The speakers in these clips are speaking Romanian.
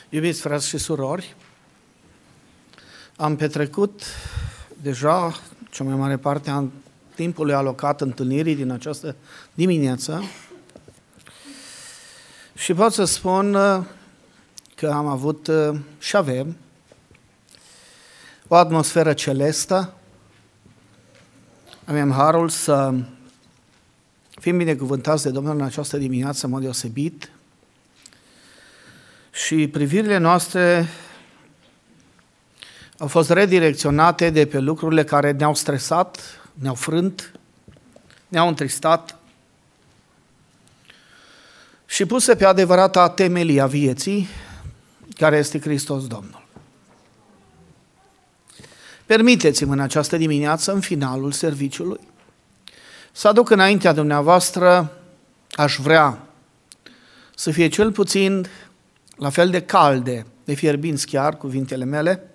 Iubiți frați și surori, am petrecut deja cea mai mare parte a timpului alocat întâlnirii din această dimineață și pot să spun că am avut și avem o atmosferă celestă. Avem harul să fim binecuvântați de Domnul în această dimineață în mod deosebit și privirile noastre au fost redirecționate de pe lucrurile care ne-au stresat, ne-au frânt, ne-au întristat și puse pe adevărata temelie a vieții, care este Hristos Domnul. Permiteți-mi în această dimineață, în finalul serviciului, să aduc înaintea dumneavoastră, aș vrea să fie cel puțin la fel de calde, de fierbinți chiar, cuvintele mele,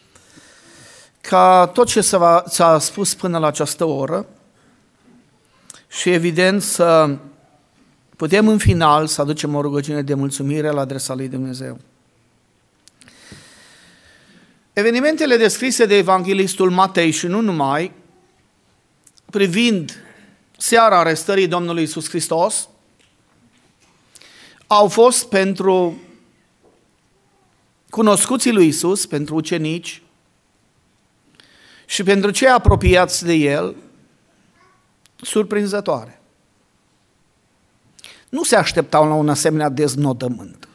ca tot ce s-a spus până la această oră și evident să putem în final să aducem o rugăciune de mulțumire la adresa lui Dumnezeu. Evenimentele descrise de evanghelistul Matei și nu numai, privind seara arestării Domnului Iisus Hristos, au fost pentru cunoscuții lui Iisus, pentru ucenici și pentru cei apropiați de El, surprinzătoare. Nu se așteptau la un asemenea deznodământ.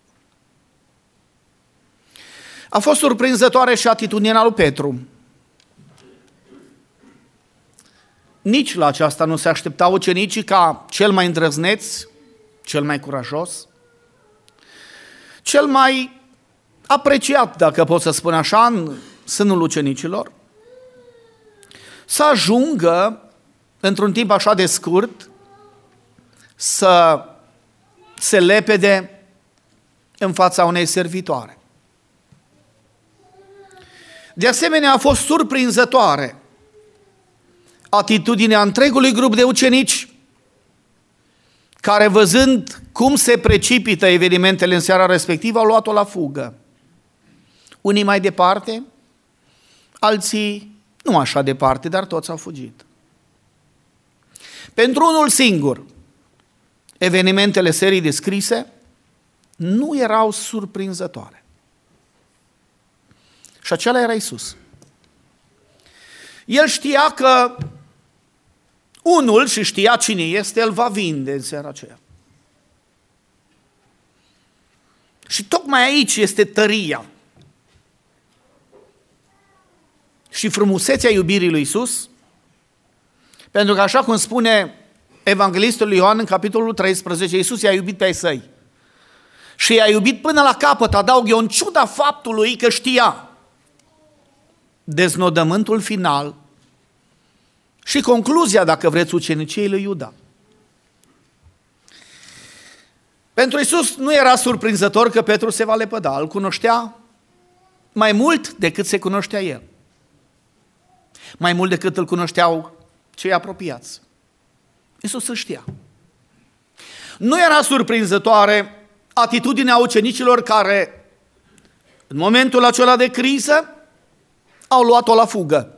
A fost surprinzătoare și atitudinea lui Petru. Nici la aceasta nu se așteptau ucenicii ca cel mai îndrăzneț, cel mai curajos, cel mai apreciat, dacă pot să spun așa, în sânul ucenicilor, să ajungă, într-un timp așa de scurt, să se lepede în fața unei servitoare. De asemenea, a fost surprinzătoare atitudinea întregului grup de ucenici, care văzând cum se precipită evenimentele în seara respectivă, au luat-o la fugă. Unii mai departe, alții nu așa departe, dar toți au fugit. Pentru unul singur, evenimentele serii descrise nu erau surprinzătoare. Și acela era Iisus. El știa că unul, și știa cine este, îl va vinde în seara aceea. Și tocmai aici este tăria și frumusețea iubirii lui Iisus, pentru că așa cum spune evanghelistul Ioan în capitolul 13, Iisus i-a iubit pe ai săi. Și i-a iubit până la capăt, adaug eu, în ciuda faptului că știa deznodământul final și concluzia, dacă vreți, uceniciei lui Iuda. Pentru Iisus nu era surprinzător că Petru se va lepăda, îl cunoștea mai mult decât se cunoștea el. Mai mult decât îl cunoșteau cei apropiați. Iisus îl știa. Nu era surprinzătoare atitudinea ucenicilor care, în momentul acela de criză, au luat-o la fugă.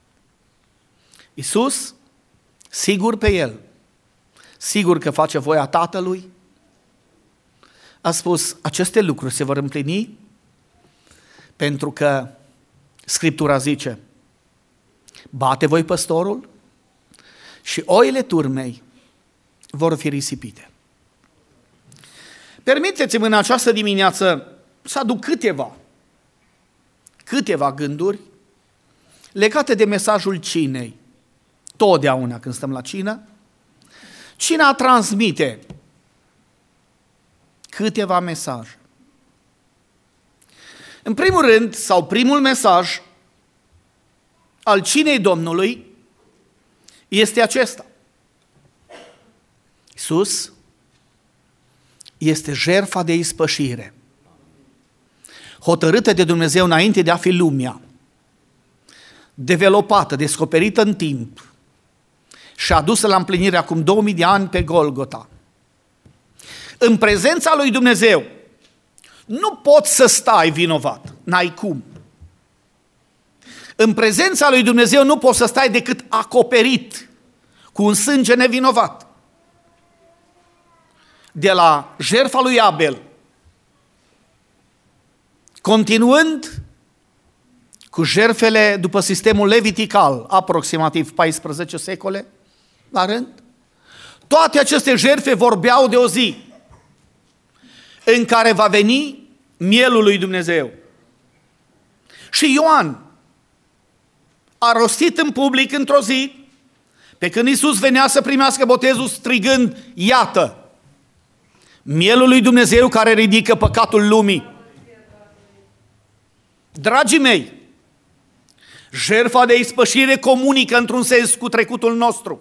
Iisus, sigur pe El, sigur că face voia Tatălui, a spus, aceste lucruri se vor împlini pentru că Scriptura zice, bate voi păstorul și oile turmei vor fi risipite. Permiteți-mi în această dimineață să aduc câteva gânduri legate de mesajul cinei. Totdeauna când stăm la cină, cina transmite câteva mesaje. În primul rând, sau primul mesaj al cinei Domnului este acesta. Iisus este jertfa de ispășire, hotărâtă de Dumnezeu înainte de a fi lumea, developată, descoperită în timp și adusă la împlinire acum 2000 de ani pe Golgota. În prezența lui Dumnezeu, Nu poți să stai vinovat, n-ai cum. În prezența lui Dumnezeu nu poți să stai decât acoperit cu un sânge nevinovat. De la jertfa lui Abel, continuând cu jertfele după sistemul levitical, aproximativ 14 secole la rând, toate aceste jertfe vorbeau de o zi în care va veni mielul lui Dumnezeu. Și Ioan a rostit în public într-o zi, pe când Iisus venea să primească botezul, strigând: iată, mielul lui Dumnezeu care ridică păcatul lumii. Dragii mei, jertfa de ispășire comunică într-un sens cu trecutul nostru.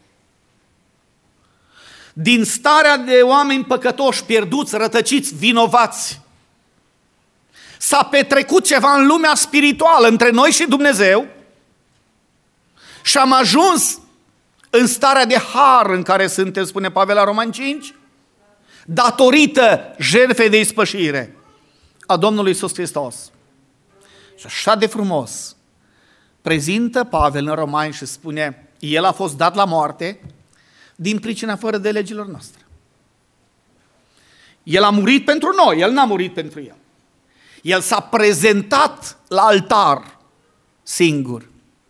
Din starea de oameni păcătoși, pierduți, rătăciți, vinovați, s-a petrecut ceva în lumea spirituală între noi și Dumnezeu și am ajuns în starea de har în care suntem, spune Pavel la Romani 5, datorită jertfei de ispășire a Domnului Iisus Hristos. Și așa de frumos prezintă Pavel în Romani și spune: El a fost dat la moarte din pricina fără de legilor noastre. El a murit pentru noi, El n-a murit pentru El. El s-a prezentat la altar singur.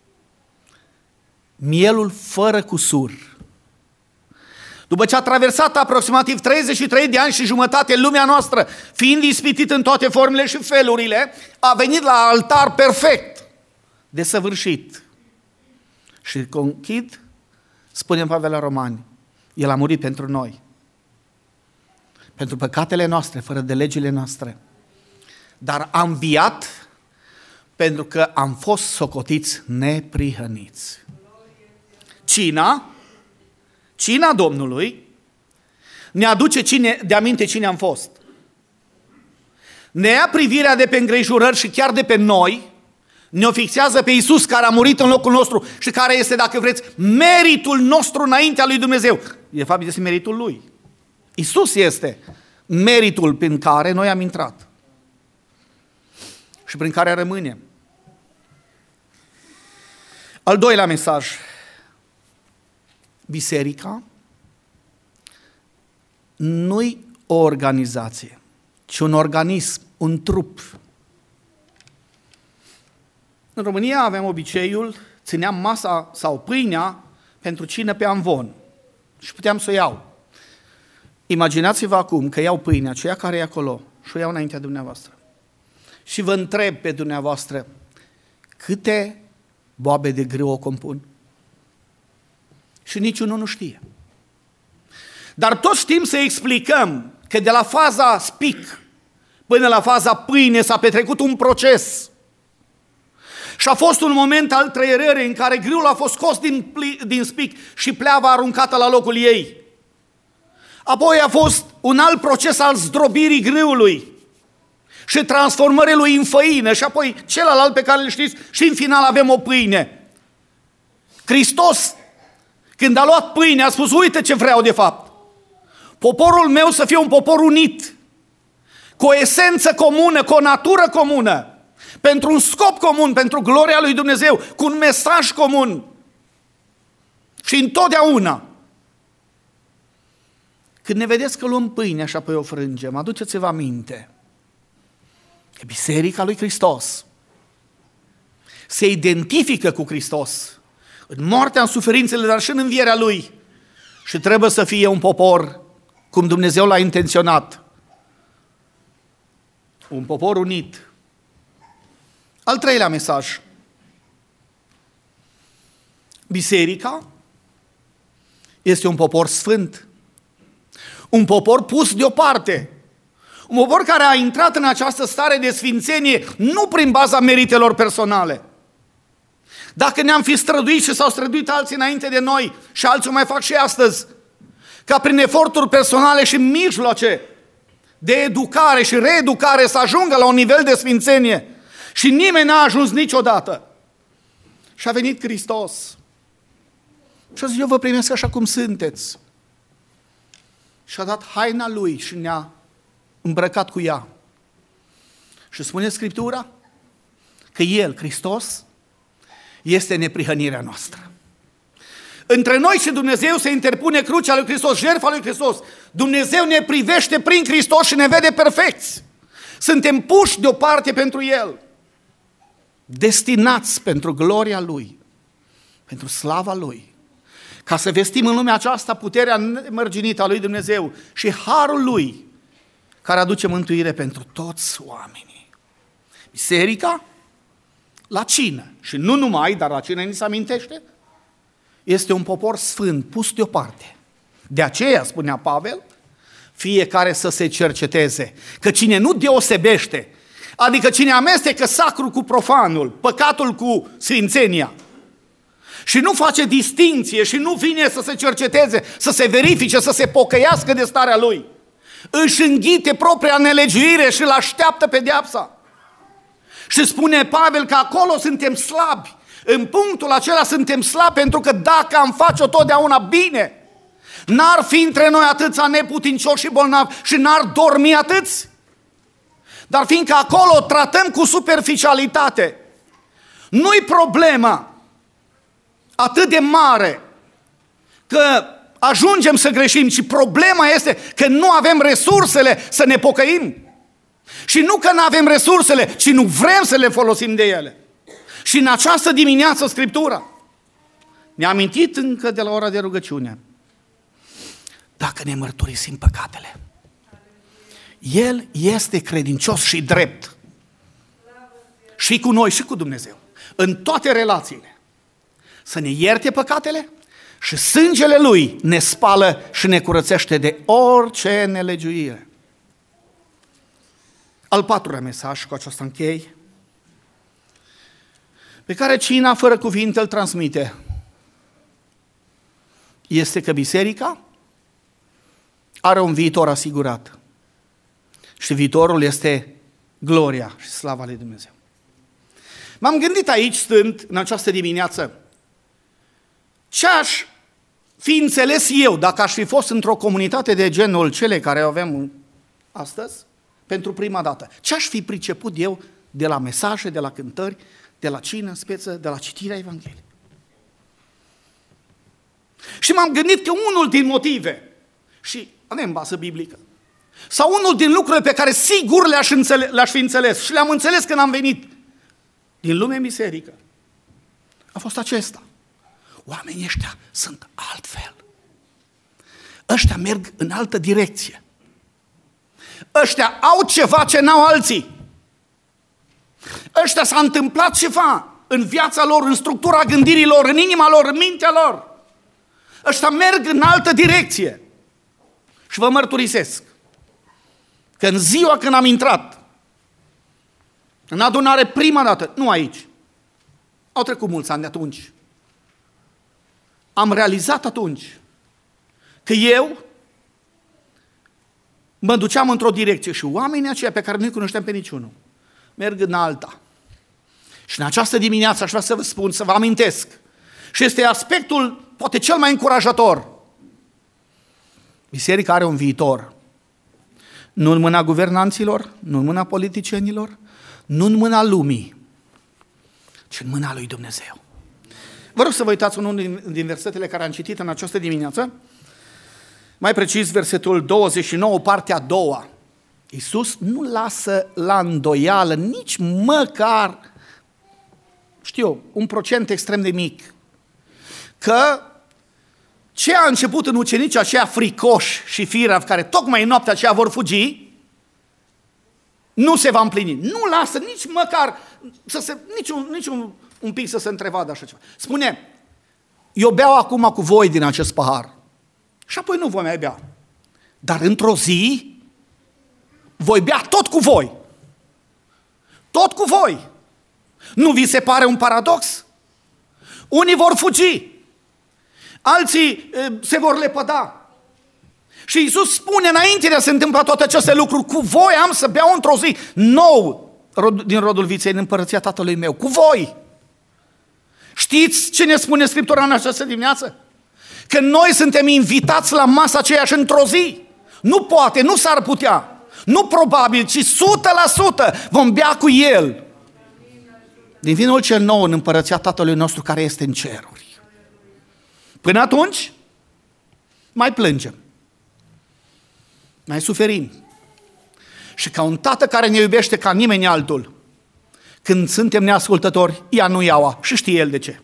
Mielul fără cusur. După ce a traversat aproximativ 33 de ani și jumătate lumea noastră, fiind ispitit în toate formele și felurile, a venit la altar perfect, desăvârșit. Și conchid, spune Pavel la Romani, El a murit pentru noi, pentru păcatele noastre, fără de legile noastre. Dar a înviat pentru că am fost socotiți neprihăniți. Cina Domnului ne aduce de aminte cine am fost. Ne ia privirea de pe îngrijorări și chiar de pe noi, ne-o fixează pe Iisus care a murit în locul nostru și care este, dacă vreți, meritul nostru înaintea lui Dumnezeu. De fapt, este meritul Lui. Iisus este meritul prin care noi am intrat și prin care rămânem. Al doilea mesaj. Biserica nu-i o organizație, ci un organism, un trup. În România avem obiceiul, țineam masa sau pâinea pentru cină pe amvon și puteam să o iau. Imaginați-vă acum că iau pâinea aceea care e acolo și o iau înaintea dumneavoastră. Și vă întreb pe dumneavoastră, câte boabe de grâu o compun? Și niciunul nu știe. Dar toți știm să explicăm că de la faza spic până la faza pâine s-a petrecut un proces. Și a fost un moment al trăierării în care grâul a fost scos din spic și pleava aruncată la locul ei. Apoi a fost un alt proces al zdrobirii grâului și transformării lui în făină și apoi celălalt pe care îl știți și în final avem o pâine. Hristos, când a luat pâine, a spus: uite ce vreau de fapt. Poporul meu să fie un popor unit, cu o esență comună, cu o natură comună, pentru un scop comun, pentru gloria lui Dumnezeu, cu un mesaj comun. Și întotdeauna, când ne vedeți că luăm pâine și apoi o frângem, aduceți-vă aminte că Biserica lui Hristos se identifică cu Hristos în moartea, în suferințele, dar și în învierea Lui. Și trebuie să fie un popor cum Dumnezeu l-a intenționat. Un popor unit. Al treilea mesaj. Biserica este un popor sfânt. Un popor pus deoparte. Un popor care a intrat în această stare de sfințenie nu prin baza meritelor personale. Dacă ne-am fi străduit și s-au străduit alții înainte de noi și alții o mai fac și astăzi, ca prin eforturi personale și mijloace de educare și reeducare să ajungă la un nivel de sfințenie și nimeni n-a ajuns niciodată. Și a venit Hristos și a zis: eu vă primesc așa cum sunteți. Și a dat haina Lui și ne-a îmbrăcat cu ea. Și spune Scriptura că El, Hristos, este neprihănirea noastră. Între noi și Dumnezeu se interpune crucea lui Hristos, jertfa lui Hristos. Dumnezeu ne privește prin Hristos și ne vede perfecți. Suntem puși deoparte pentru El. Destinați pentru gloria Lui, pentru slava Lui, ca să vestim în lumea aceasta puterea nemărginită a lui Dumnezeu și harul Lui, care aduce mântuire pentru toți oamenii. Biserica, la cină, și nu numai, dar la cină ni se amintește, este un popor sfânt, pus deoparte. De aceea, spunea Pavel, fiecare să se cerceteze, că cine nu deosebește, adică cine amestecă sacrul cu profanul, păcatul cu sfințenia, și nu face distinție și nu vine să se cerceteze, să se verifice, să se pocăiască de starea lui, își înghite propria nelegiuire și îl așteaptă pedeapsa. Și spune Pavel că acolo suntem slabi. În punctul acela suntem slabi, pentru că dacă am face-o totdeauna bine, n-ar fi între noi atâția neputincioși și bolnavi și n-ar dormi atâți. Dar fiindcă acolo tratăm cu superficialitate, nu-i problema atât de mare că ajungem să greșim, ci problema este că nu avem resursele să ne pocăim. Și nu că nu avem resursele, ci nu vrem să le folosim de ele. Și în această dimineață Scriptura ne-a amintit încă de la ora de rugăciune. Dacă ne mărturisim păcatele, El este credincios și drept. Și cu noi și cu Dumnezeu. În toate relațiile. Să ne ierte păcatele și sângele Lui ne spală și ne curățește de orice nelegiuire. Al patrulea mesaj, cu aceasta închei, pe care cina fără cuvinte îl transmite, este că biserica are un viitor asigurat. Și viitorul este gloria și slava lui Dumnezeu. M-am gândit aici, stând în această dimineață, ce aș fi înțeles eu dacă aș fi fost într-o comunitate de genul cele care o avem astăzi, pentru prima dată. Ce aș fi priceput eu de la mesaje, de la cântări, de la cină, speță, de la citirea Evangheliei? Și m-am gândit că unul din motive, și avem bază biblică, sau unul din lucrurile pe care sigur le-aș fi înțeles și le-am înțeles când am venit din lumea în biserică, a fost acesta. Oamenii ăștia sunt altfel. Ăștia merg în altă direcție. Ăștia au ceva ce n-au alții. Ăștia s-a întâmplat ceva în viața lor, în structura gândirilor, în inima lor, în mintea lor. Ăștia merg în altă direcție. Și vă mărturisesc că în ziua când am intrat în adunare prima dată, nu aici, au trecut mulți ani de atunci, am realizat atunci că eu mă duceam într-o direcție și oamenii aceia pe care nu-i cunoșteam pe niciunul merg în alta. Și în această dimineață aș vrea să vă spun, să vă amintesc, și este aspectul poate cel mai încurajator. Biserica are un viitor. Nu în mâna guvernanților, nu în mâna politicienilor, nu în mâna lumii, ci în mâna lui Dumnezeu. Vă rog să vă uitați unul din versetele care am citit în această dimineață, mai precis versetul 29, partea a doua. Iisus nu lasă la îndoială nici măcar, un procent extrem de mic, că ce a început în ucenicii aceia fricoși și firavi, care tocmai în noaptea aceea vor fugi, nu se va împlini. Nu lasă nici măcar nici un pic să se întrevadă așa ceva. Spune, eu beau acum cu voi din acest pahar și apoi nu voi mai bea. Dar într-o zi voi bea tot cu voi. Tot cu voi. Nu vi se pare un paradox? Unii vor fugi, alții se vor lepăda. Și Iisus spune, înainte de a se întâmpla toate aceste lucruri, cu voi am să beau într-o zi nou din rodul viței în împărăția Tatălui meu. Cu voi. Știți ce ne spune Scriptura în această dimineață? Că noi suntem invitați la masa aceea și într-o zi. Nu poate, nu s-ar putea. Nu probabil, ci 100% vom bea cu El din vinul cel nou în împărăția Tatălui nostru care este în ceruri. Până atunci, mai plângem, mai suferim. Și ca un tată care ne iubește ca nimeni altul, când suntem neascultători, ia nu iaua și știe El de ce.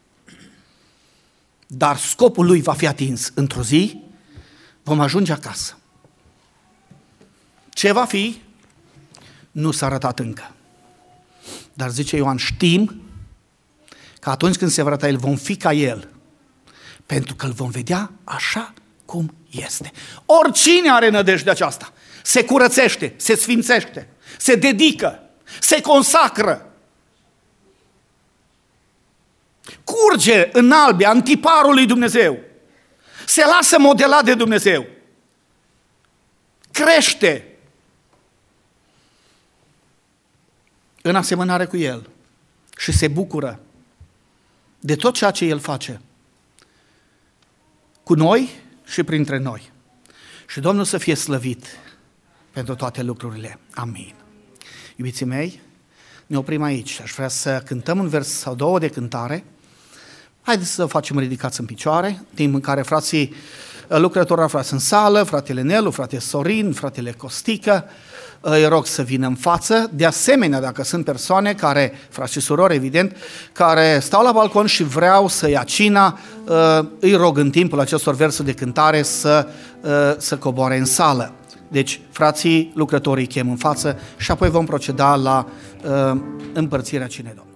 Dar scopul Lui va fi atins. Într-o zi vom ajunge acasă. Ce va fi? Nu s-a arătat încă. Dar zice Ioan, știm că atunci când se va arăta El, vom fi ca El. Pentru că Îl vom vedea așa cum este. Oricine are nădejde aceasta, se curățește, se sfințește, se dedică, se consacră. Curge în albia, în tiparul lui Dumnezeu. Se lasă modelat de Dumnezeu. Crește în asemănare cu El și se bucură de tot ceea ce El face cu noi și printre noi. Și Domnul să fie slăvit pentru toate lucrurile. Amin. Iubiții mei, ne oprim aici. Aș vrea să cântăm un vers sau două de cântare. Haideți să facem ridicați în picioare, timp în care frații lucrători aflați în sală, fratele Nelu, fratele Sorin, fratele Costică, îi rog să vină în față. De asemenea, dacă sunt persoane care, frați și surori, evident, care stau la balcon și vreau să ia cina, îi rog în timpul acestor versuri de cântare să coboare în sală. Deci, frații lucrătorii chem în față și apoi vom proceda la împărțirea cinei Domnului.